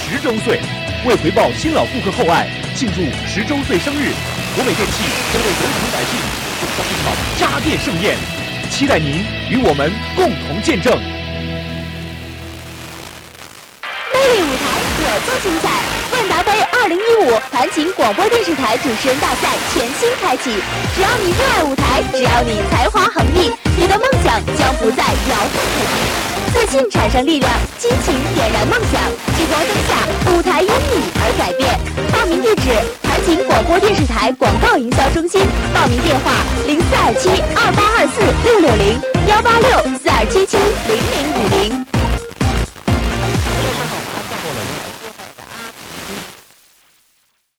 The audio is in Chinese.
10周岁。为回报新老顾客厚爱，庆祝10周岁生日，国美电器将为有请百姓送上一场家电盛宴，期待您与我们共同见证。 魅力舞台可做精彩，万达杯2015盘锦广播电视台主持人大赛全新开启。只要你热爱舞台，只要你才华横溢，你的梦想将不再遥不可及。自信产生力量，激情点燃梦想。聚光灯下，舞台因你而改变。报名地址：盘锦广播电视台广告营销中心。报名电话：0427282466018642770050。